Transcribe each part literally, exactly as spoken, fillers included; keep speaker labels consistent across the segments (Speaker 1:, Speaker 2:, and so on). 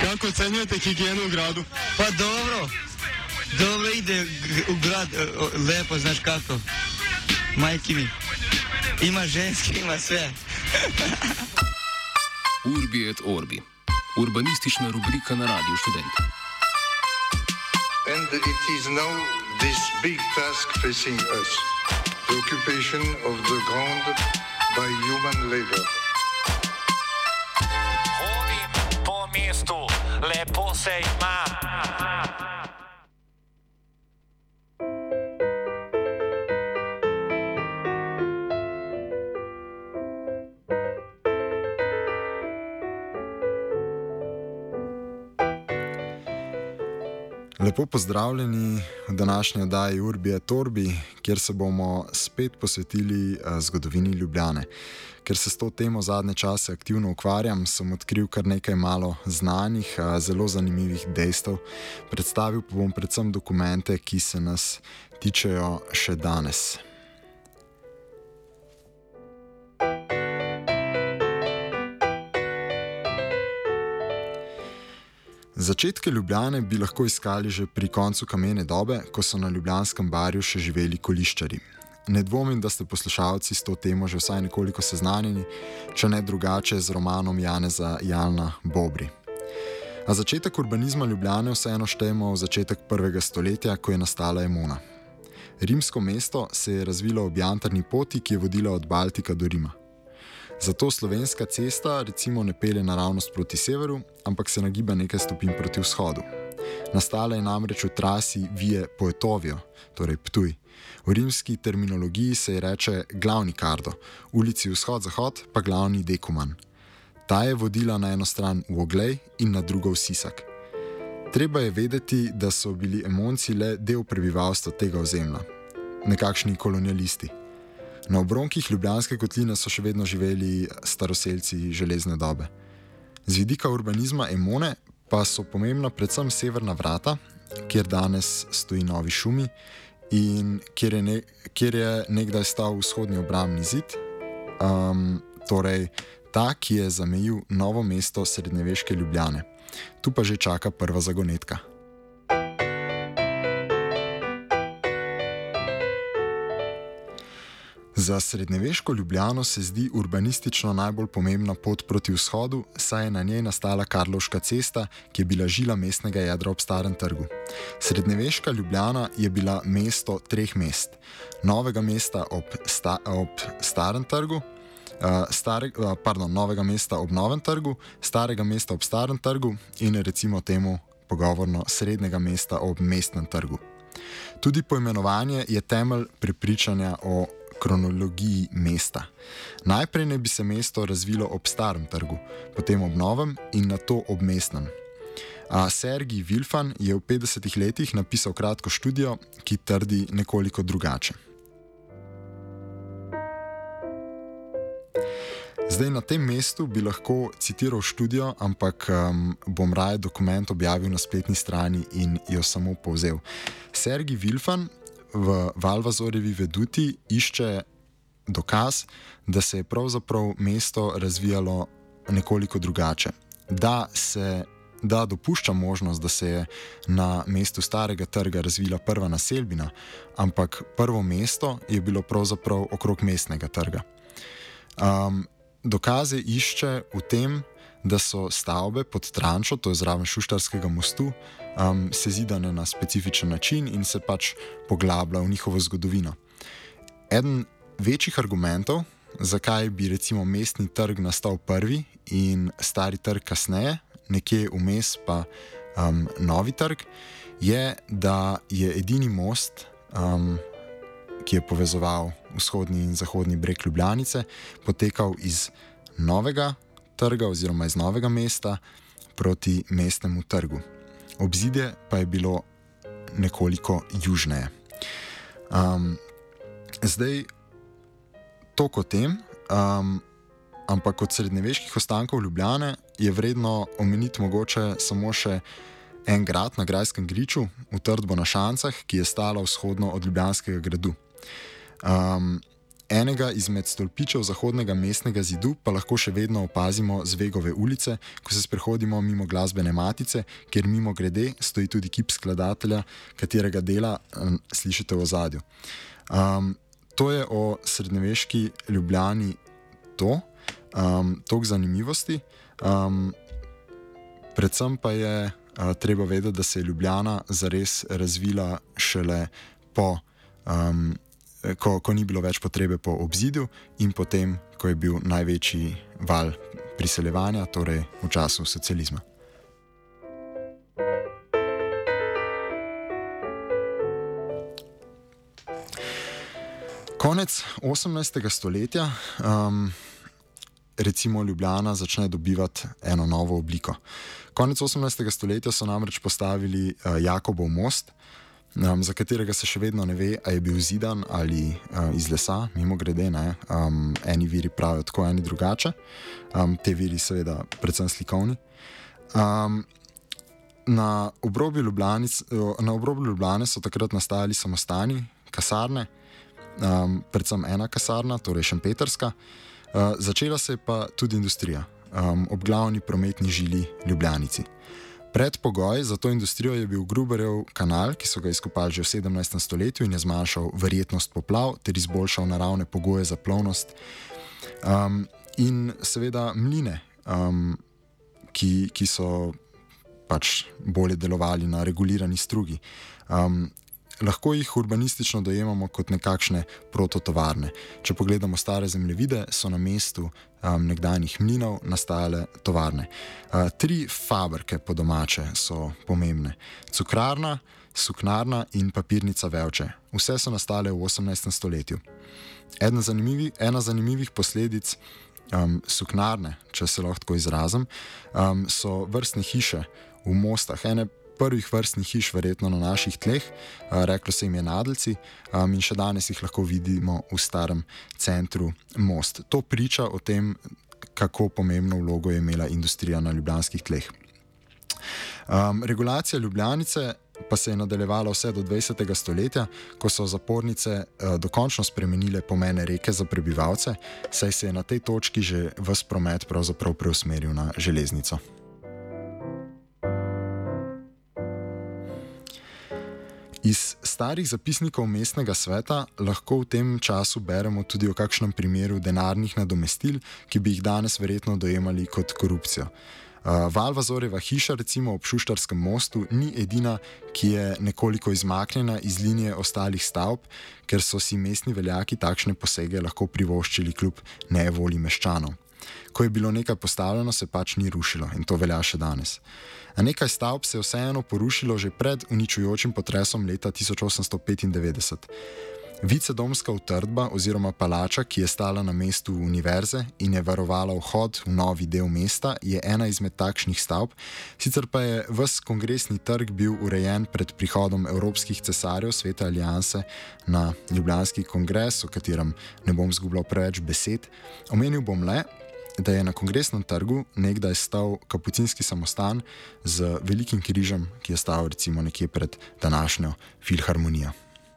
Speaker 1: Kako ocenjujete higieno v gradu?
Speaker 2: Pa dobro, dobro ide v grad, lepo, znaš kako. Majki mi, ima ženski, ima sve.
Speaker 3: Urbi et Orbi, urbanistična rubrika na Radiu Študent.
Speaker 4: And it is now this big task facing us, the occupation of the ground by human labor.
Speaker 5: Hodim po mestu, lepo se ima.
Speaker 6: Lepo pozdravljeni v današnji oddaji Urbi et Orbi, kjer se bomo spet posvetili uh, zgodovini Ljubljane. Ker se s to temo zadnje čase aktivno ukvarjam, sem odkril kar nekaj malo znanih, uh, zelo zanimivih dejstev. Predstavil pa bom predvsem dokumente, ki se nas tičejo še danes. Začetke Ljubljane bi lahko iskali že pri koncu kamene dobe, ko so na ljubljanskem barju še živeli koliščarji. Ne dvomim, da ste poslušalci s to temo že vsaj nekoliko seznanjeni, če ne drugače z romanom Janeza Jalna Bobri. A začetek urbanizma Ljubljane vseeno štejemo v začetek prvega stoletja, ko je nastala Emona. Rimsko mesto se je razvilo ob jantarni poti, ki je vodila od Baltika do Rima. Zato slovenska cesta recimo ne pelje naravnost proti severu, ampak se nagiba nekaj stopinj proti vzhodu. Nastala je namreč v trasi Vie Poetovio, torej Ptuj. V rimski terminologiji se je reče glavni Cardo, ulici vzhod-zahod pa glavni Decuman. Ta je vodila na eno stran v Oglej in na drugo v Sisak. Treba je vedeti, da so bili Emonci le del prebivalstva tega ozemlja, nekakšni kolonialisti. Na obronkih Ljubljanske kotline so še vedno živeli staroselci železne dobe. Z vidika urbanizma Emone pa so pomembna predvsem severna vrata, kjer danes stoji Novi Šumi in kjer je, ne, kjer je nekdaj stal vzhodni obrambni zid, um, torej ta, ki je zamejil novo mesto srednjeveške Ljubljane. Tu pa že čaka prva zagonetka. Za srednjeveško Ljubljano se zdi urbanistično najbolj pomembna pot proti vzhodu, saj je na njej nastala Karlovška cesta, ki je bila žila mestnega jedra ob Starem trgu. Srednjeveška Ljubljana je bila mesto treh mest. Novega mesta ob, sta, ob Starem trgu, uh, stare, uh, pardon, novega mesta ob Novem trgu, starega mesta ob Starem trgu in recimo temu pogovorno srednjega mesta ob Mestnem trgu. Tudi poimenovanje je temelj prepričanja o kronologiji mesta. Najprej ne bi se mesto razvilo ob Starem trgu, potem ob Novem in nato ob Mestnem. A Sergij Vilfan je v petdesetih letih napisal kratko študijo, ki trdi nekoliko drugače. Zdaj na tem mestu bi lahko citiral študijo, ampak um, bom raje dokument objavil na spletni strani in jo samo povzel. Sergij Vilfan v Valvazorjevi veduti išče dokaz, da se je pravzaprav mesto razvijalo nekoliko drugače. Da, se, da dopušča možnost, da se je na mestu Starega trga razvila prva naselbina, ampak prvo mesto je bilo pravzaprav okrog Mestnega trga. Um, dokaze išče v tem, da so stavbe pod Trančo, to je zraven Šuštarskega mostu, um, sezidane na specifičen način in se pač poglablja v njihovo zgodovino. Eden večjih argumentov, zakaj bi recimo Mestni trg nastal prvi in Stari trg kasneje, nekje vmes pa um, Novi trg, je, da je edini most, um, ki je povezoval vzhodni in zahodni breg Ljubljanice, potekal iz Novega trga oziroma iz Novega mesta proti Mestnemu trgu. Obzidje pa je bilo nekoliko južneje. Um, zdaj, toliko o tem, um, ampak od srednjeveških ostankov Ljubljane je vredno omeniti mogoče samo še en grad na Grajskem griču, Utrdbo na Šancah, ki je stala vzhodno od Ljubljanskega gradu. Um, Enega izmed stolpičev zahodnega mestnega zidu pa lahko še vedno opazimo z Vegove ulice, ko se sprehodimo mimo glasbene matice, kjer mimo grede stoji tudi kip skladatelja, katerega dela um, slišite v ozadju. Um, to je o srednjeveški Ljubljani to, um, toliko zanimivosti. Um, predvsem pa je uh, treba vedeti, da se je Ljubljana zares razvila šele po um, Ko, ko ni bilo več potrebe po obzidju in potem, ko je bil največji val priseljevanja, torej v času socializma. Konec osemnajstega stoletja um, recimo Ljubljana začne dobivati eno novo obliko. Konec osemnajstega stoletja so namreč postavili uh, Jakobov most, Um, za katerega se še vedno ne ve, a je bil zidan ali uh, iz lesa, mimo grede, ne. Um, eni viri pravijo tako, eni drugače. Um, te viri seveda predvsem slikovni. Um, na obrobju Ljubljane so takrat nastajali samostani, kasarne, um, predvsem ena kasarna, torej šempetrska. Uh, začela se je pa tudi industrija, um, ob glavni prometni žili Ljubljanici. Predpogoj za to industrijo je bil Gruberjev kanal, ki so ga izkopali že v sedemnajstem stoletju in je zmanjšal verjetnost poplav ter izboljšal naravne pogoje za plovnost. Um, in seveda mline, um, ki, ki so pač bolje delovali na regulirani strugi. Um, Lahko jih urbanistično dojemamo kot nekakšne prototovarne. Če pogledamo stare zemljevide, so na mestu um, nekdanjih mlinov nastajale tovarne. Uh, tri fabrike po domače so pomembne. Cukrarna, suknarna in papirnica Vevče. Vse so nastale v osemnajstem stoletju. Ena zanimivih, ena zanimivih posledic um, suknarne, če se lahko tako izrazim, um, so vrstne hiše v Mostah. Ene prvih vrstnih hiš verjetno na naših tleh, reklo se jim je Nadeljci, um, in še danes jih lahko vidimo v starem centru Most. To priča o tem, kako pomembno vlogo je imela industrija na ljubljanskih tleh. Um, regulacija Ljubljanice pa se je nadaljevala vse do dvajsetega stoletja, ko so zapornice uh, dokončno spremenile pomene reke za prebivalce, saj se je na tej točki že ves promet pravzaprav preusmeril na železnico. Iz starih zapisnikov mestnega sveta lahko v tem času beremo tudi o kakšnem primeru denarnih nadomestil, ki bi jih danes verjetno dojemali kot korupcijo. Uh, Valvazorjeva hiša recimo ob Šuštarskem mostu ni edina, ki je nekoliko izmaknjena iz linije ostalih stavb, ker so si mestni veljaki takšne posege lahko privoščili kljub nejevolji meščanov. Ko je bilo nekaj postavljeno, se pač ni rušilo in to velja še danes. A nekaj stavb se je vseeno porušilo že pred uničujočim potresom leta tisoč osemsto petindevetdeset. Vicedomska utrdba oziroma palača, ki je stala na mestu univerze in je varovala vhod v novi del mesta, je ena izmed takšnih stavb, sicer pa je ves kongresni trg bil urejen pred prihodom evropskih cesarjev Svete alianse na Ljubljanski kongres, o katerem ne bom zgubljal preveč besed. Omenil bom le, da je na kongresnem trgu nekdaj stal kapucinski samostan z velikim križem, ki je stal recimo nekje pred današnjo Filharmonijo.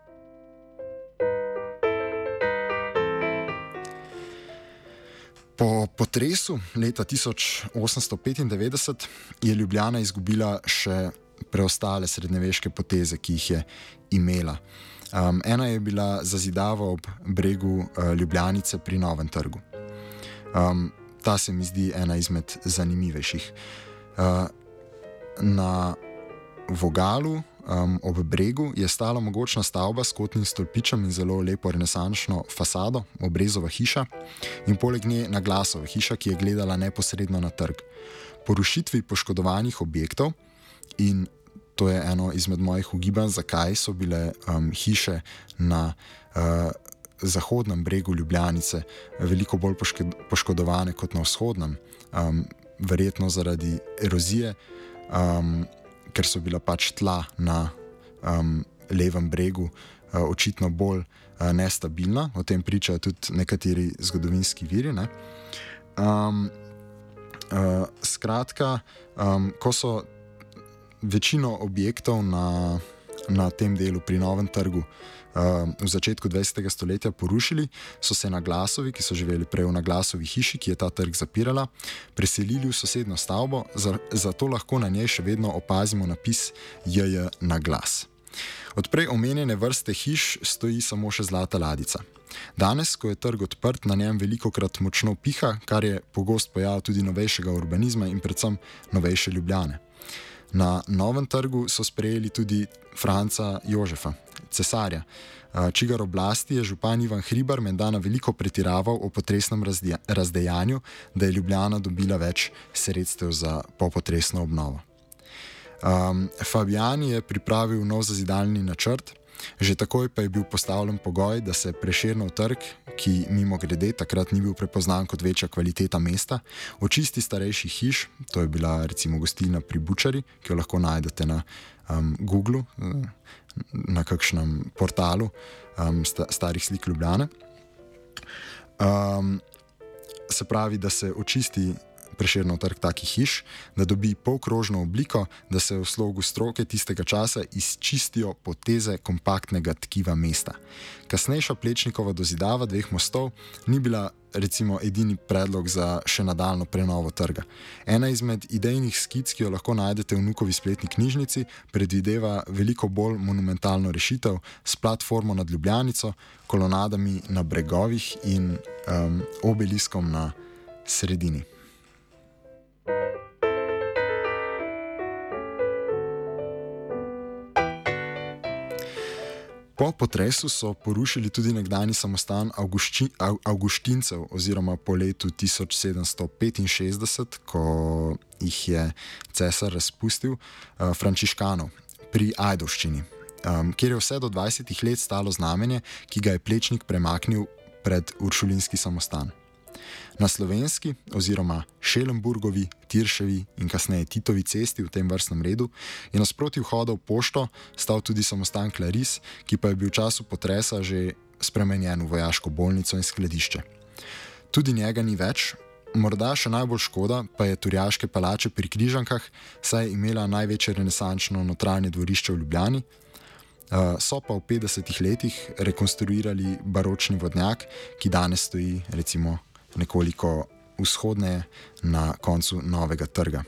Speaker 6: Po potresu leta tisoč osemsto petindevetdeset je Ljubljana izgubila še preostale srednjeveške poteze, ki jih je imela. Um, ena je bila zazidava ob bregu uh, Ljubljanice pri Novem trgu. Um, ta se mi zdi ena izmed zanimivejših. Uh, na vogalu um, ob bregu je stala mogočna stavba s kotnim stolpičem in zelo lepo renesančno fasado, Obrezova hiša, in poleg nje Naglasova hiša, ki je gledala neposredno na trg. Po rušitvi poškodovanih objektov, in to je eno izmed mojih ugibanj, zakaj so bile um, hiše na uh, zahodnem bregu Ljubljanice veliko bolj poškodovane kot na vzhodnem, um, verjetno zaradi erozije, um, ker so bila pač tla na um, levem bregu uh, očitno bolj uh, nestabilna. O tem pričajo tudi nekateri zgodovinski viri. Ne? Um, uh, skratka, um, ko so večino objektov na na tem delu pri Novem trgu v začetku dvajsetega stoletja porušili, so se Naglasovi, ki so živeli prej v Naglasovi hiši, ki je ta trg zapirala, preselili v sosedno stavbo, zato lahko na njej še vedno opazimo napis J J Naglas. Od prej omenjene vrste hiš stoji samo še Zlata Ladica. Danes, ko je trg odprt, na njem velikokrat močno piha, kar je pogost pojav tudi novejšega urbanizma in predvsem novejše Ljubljane. Na Novem trgu so sprejeli tudi Franca Jožefa, cesarja, čigar oblasti je župan Ivan Hribar menda na veliko pretiraval o potresnem razdejanju, da je Ljubljana dobila več sredstev za popotresno obnovo. Um, Fabijan je pripravil nov zazidalni načrt, že takoj pa je bil postavljen pogoj, da se Prešernov trg, ki mimo grede takrat ni bil prepoznan kot večja kvaliteta mesta, očisti starejših hiš, to je bila recimo gostilna pri Bučari, ki jo lahko najdete na um, Googlu, na kakšnem portalu um, sta, starih slik Ljubljane. Um, se pravi, da se očisti Prešernov trg takih hiš, da dobi polkrožno obliko, da se v slogu stroke tistega časa izčistijo poteze kompaktnega tkiva mesta. Kasnejša Plečnikova dozidava dveh mostov ni bila recimo edini predlog za še nadaljno prenovo trga. Ena izmed idejnih skic, ki jo lahko najdete v Nukovi spletni knjižnici, predvideva veliko bolj monumentalno rešitev s platformo nad Ljubljanico, kolonadami na bregovih in um, obeliskom na sredini. Po potresu so porušili tudi nekdanji samostan Avgušči, Avguštincev oziroma po letu tisoč sedemsto petinšestdeset, ko jih je cesar razpustil, frančiškanov pri Ajdovščini, kjer je vse do dvajsetih let stalo znamenje, ki ga je Plečnik premaknil pred uršulinski samostan. Na Slovenski oziroma Šelenburgovi, Tirševi in kasneje Titovi cesti v tem vrstnem redu je nasproti vhoda v pošto stal tudi samostan Klaris, ki pa je bil v času potresa že spremenjen v vojaško bolnico in skladišče. Tudi njega ni več, morda še najbolj škoda pa je Turjaške palače pri Križankah, saj je imela največje renesančno notranje dvorišče v Ljubljani. So pa v petdesetih letih rekonstruirali baročni vodnjak, ki danes stoji recimo nekoliko vzhodneje na koncu Novega trga.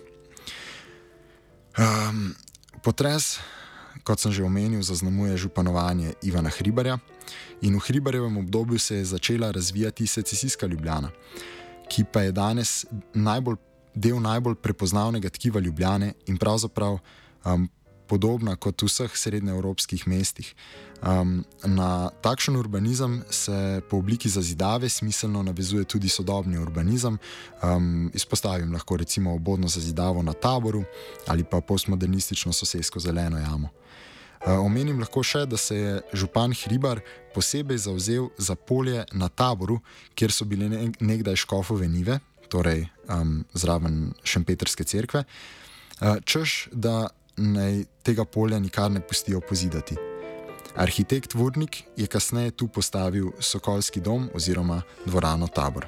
Speaker 6: Um, potres, kot sem že omenil, zaznamuje županovanje Ivana Hribarja in v Hribarjevem obdobju se je začela razvijati secesijska Ljubljana, ki pa je danes najbolj, del najbolj prepoznavnega tkiva Ljubljane in pravzaprav um, podobna kot v vseh srednjeevropskih mestih. Um, na takšen urbanizem se po obliki zazidave smiselno navezuje tudi sodobni urbanizem. Um, izpostavim lahko recimo obodno zazidavo na Taboru ali pa postmodernistično sosesko Zeleno jamo. Uh, omenim lahko še, da se je župan Hribar posebej zavzel za polje na Taboru, kjer so bile ne- nekdaj škofove njive, torej um, zraven Šempetrske cerkve, uh, češ, da naj tega polja nikar ne pustijo pozidati. Arhitekt Vurnik je kasneje tu postavil Sokolski dom oziroma dvorano Tabor.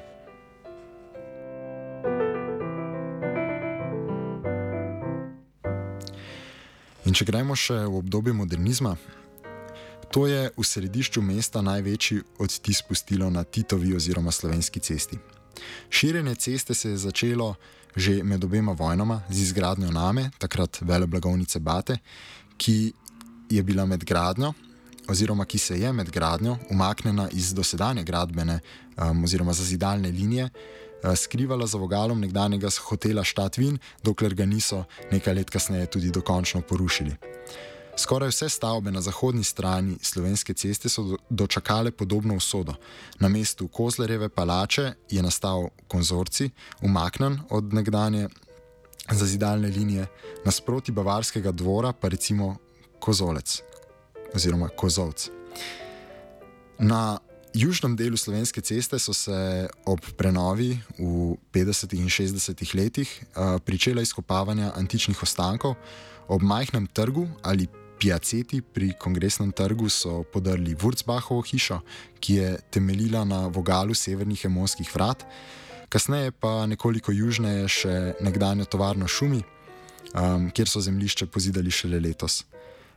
Speaker 6: In če gremo še v obdobje modernizma, to je v središču mesta največji odtis pustilo na Titovi oziroma Slovenski cesti. Širjenje ceste se je začelo že med obema vojnama z izgradnjo Name, takrat veleblagovnice Bate, ki je bila med gradnjo oziroma ki se je med gradnjo umaknjena iz dosedanje gradbene um, oziroma zazidalne linije, uh, skrivala za vogalom nekdanjega hotela Štatvin, dokler ga niso nekaj let kasneje tudi dokončno porušili. Skoraj vse stavbe na zahodni strani Slovenske ceste so dočakale podobno usodo. Na mestu Kozlerjeve palače je nastal konzorcij, umaknjen od nekdanje zazidalne linije, nasproti Bavarskega dvora pa recimo Kozolec oziroma Kozovc. Na južnem delu Slovenske ceste so se ob prenovi v petdesetih in šestdesetih letih uh, pričela izkopavanja antičnih ostankov. Ob majhnem trgu ali piaceti pri Kongresnem trgu so podrli Wurzbachovo hišo, ki je temeljila na vogalu severnih emonskih vrat, kasneje pa nekoliko južneje še nekdanjo tovarno Šumi, um, kjer so zemljišče pozidali šele letos.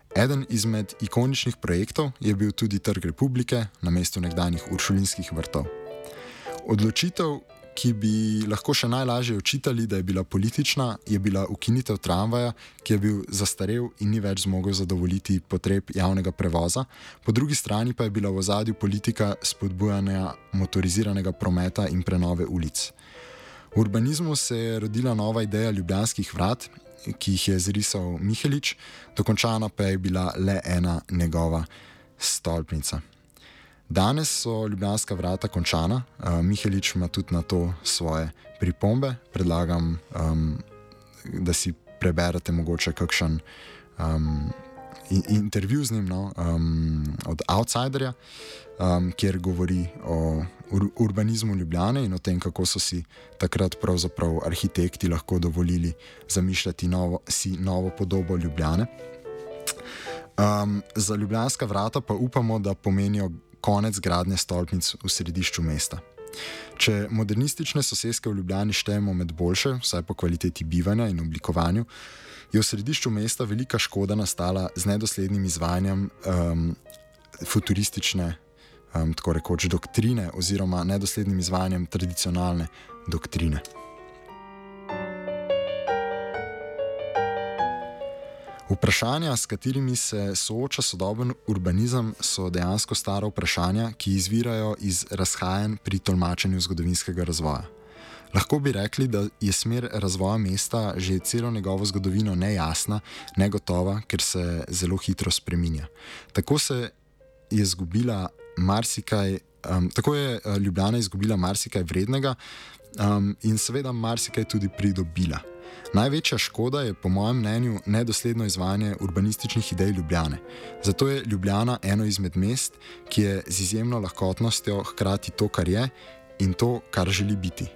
Speaker 6: Eden izmed ikoničnih projektov je bil tudi Trg Republike na mestu nekdanjih uršulinskih vrtov. Odločitev, ki bi lahko še najlažje očitali, da je bila politična, je bila ukinitev tramvaja, ki je bil zastarel in ni več zmogel zadovoljiti potreb javnega prevoza, po drugi strani pa je bila v ozadju politika spodbujanja motoriziranega prometa in prenove ulic. V urbanizmu se je rodila nova ideja ljubljanskih vrat, ki jih je zrisal Mihelič, dokončana pa je bila le ena njegova stolpnica. Danes so ljubljanska vrata končana, uh, Mihelič ima tudi na to svoje pripombe. Predlagam, um, da si preberete mogoče kakšen um, intervju z njim, no, um, od Outsiderja, um, kjer govori o ur urbanizmu Ljubljane in o tem, kako so si takrat pravzaprav arhitekti lahko dovolili zamišljati novo, si novo podobo Ljubljane. Um, za ljubljanska vrata pa upamo, da pomenijo konec gradnje stolpnic v središču mesta. Če modernistične soseske v Ljubljani štejemo med boljše, vsaj po kvaliteti bivanja in oblikovanju, je v središču mesta velika škoda nastala z nedoslednim izvajanjem um, futuristične, um, tako rekoč, doktrine oziroma nedoslednim izvajanjem tradicionalne doktrine. Vprašanja, s katerimi se sooča sodoben urbanizem, so dejansko stara vprašanja, ki izvirajo iz razhajanj pri tolmačenju zgodovinskega razvoja. Lahko bi rekli, da je smer razvoja mesta že celo njegovo zgodovino nejasna, negotova, ker se zelo hitro spreminja. Tako se je izgubila marsikaj, um, tako je Ljubljana izgubila marsikaj vrednega um, in seveda marsikaj tudi pridobila. Največja škoda je po mojem mnenju nedosledno izvajanje urbanističnih idej Ljubljane. Zato je Ljubljana eno izmed mest, ki je z izjemno lahkotnostjo hkrati to, kar je, in to, kar želi biti.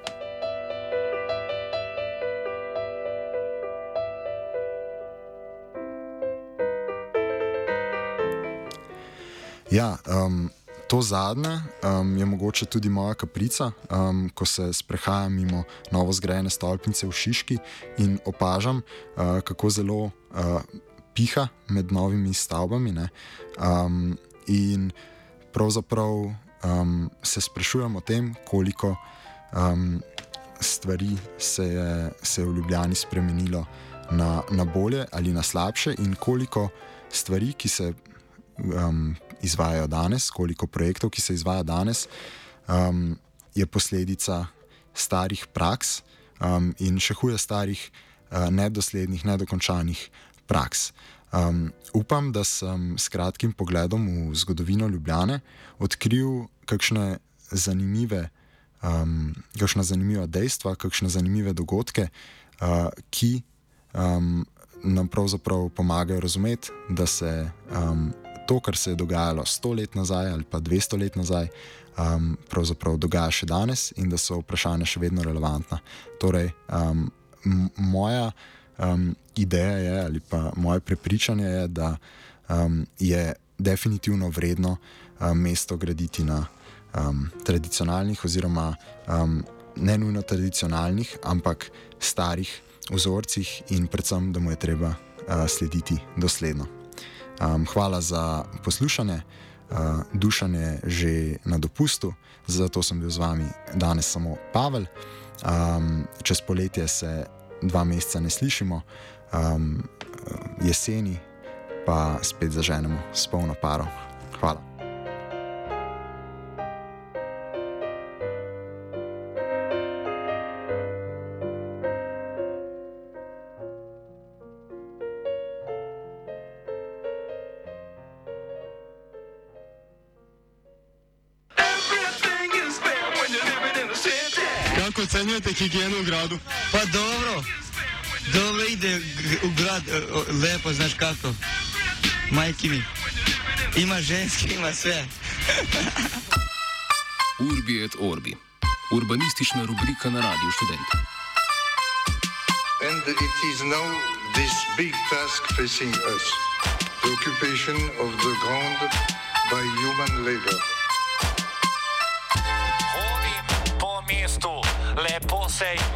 Speaker 6: Ja, um, to zadnje um, je mogoče tudi moja kaprica, um, ko se sprehajam mimo novo zgrajene stolpnice v Šiški in opažam, uh, kako zelo uh, piha med novimi stavbami, ne? Um, in pravzaprav um, se sprašujem o tem, koliko um, stvari se je, se je v Ljubljani spremenilo na, na bolje ali na slabše in koliko stvari, ki se Um, izvajajo danes, koliko projektov, ki se izvaja danes, um, je posledica starih praks um, in še huje starih, uh, nedoslednih, nedokončanih praks. Um, upam, da sem s kratkim pogledom v zgodovino Ljubljane odkril kakšne zanimive, um, kakšna zanimiva dejstva, kakšne zanimive dogodke, uh, ki um, nam pravzaprav pomagajo razumeti, da se um, to, kar se je dogajalo sto let nazaj ali pa dvesto let nazaj, um, pravzaprav dogaja še danes in da so vprašanja še vedno relevantna. Torej, um, moja um, ideja je ali pa moje prepričanje je, da um, je definitivno vredno um, mesto graditi na um, tradicionalnih oziroma um, ne nujno tradicionalnih, ampak starih vzorcih in predvsem, da mu je treba uh, slediti dosledno. Um, hvala za poslušanje, uh, Dušan je že na dopustu, zato sem bil z vami danes samo Pavel. Um, čez poletje se dva meseca ne slišimo, um, jeseni pa spet zaženemo s polno paro. Hvala.
Speaker 1: Kako ocenjujete higieno v gradu?
Speaker 2: Pa dobro, dobro ide v grad, lepo, znaš kako. Majki mi, ima ženski, ima sve.
Speaker 3: Urbi et Orbi, urbanistična rubrika na Radiu Študent.
Speaker 4: And it is now this big task facing us, the occupation of the ground by human labor.
Speaker 5: Hodim po mestu, lepo se